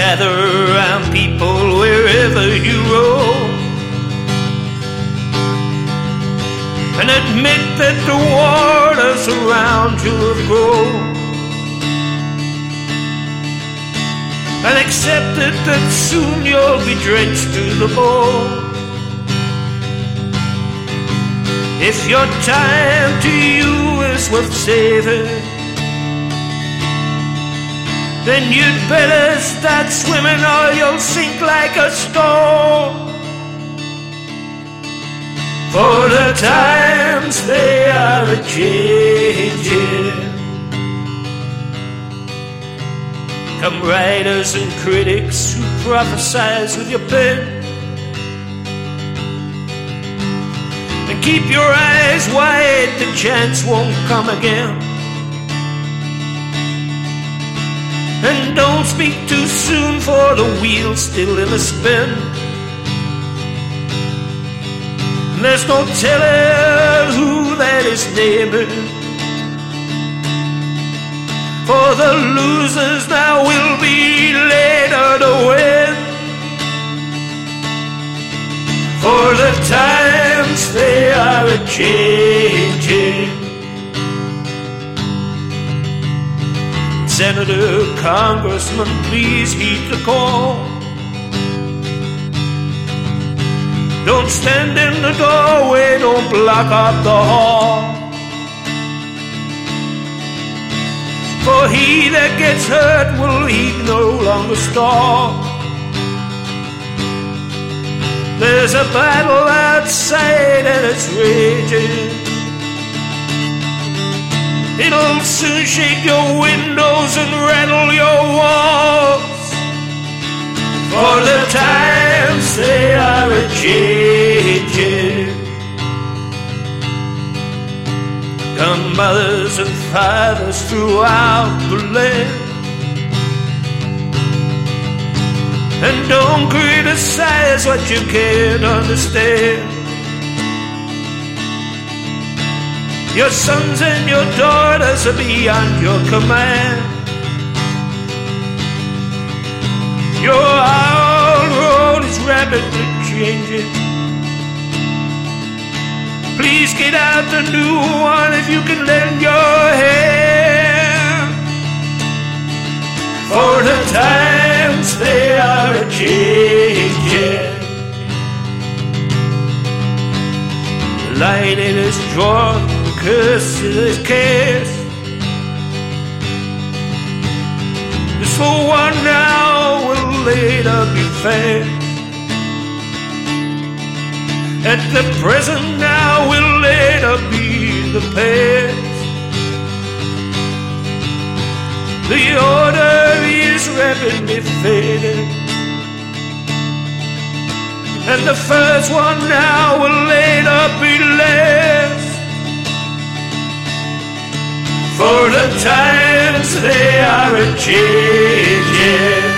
gather around people wherever you roam, and admit that the waters around you have grown, and accept it that soon you'll be drenched to the bone. If your time to you is worth saving, then you'd better start swimming or you'll sink like a stone. For the times they are a-changing. Come writers and critics who prophesize with your pen, and keep your eyes wide, the chance won't come again. And don't speak too soon, for the wheel's still in a spin. There's no telling who that is naming, for the losers now will be later to win. For the times they are a-changing. Senator, Congressman, please heed the call. Don't stand in the doorway, don't block up the hall. For he that gets hurt will he no longer stall. There's a battle outside and it's raging. It'll soon shake your windows and rattle your walls. For the times they are a-changing. Come mothers and fathers throughout the land, and don't criticize what you can't understand. Your sons and your daughters are beyond your command. Your old road is rapidly changing. Please get out the new one if you can lend your hand. For the times they are a-changing. The line it is drawn, the curse it is cast. This for one now will later be fast. At the present now will later be the past. The order is rapidly fading, and the first one now will later be last. For the times they are a-changing.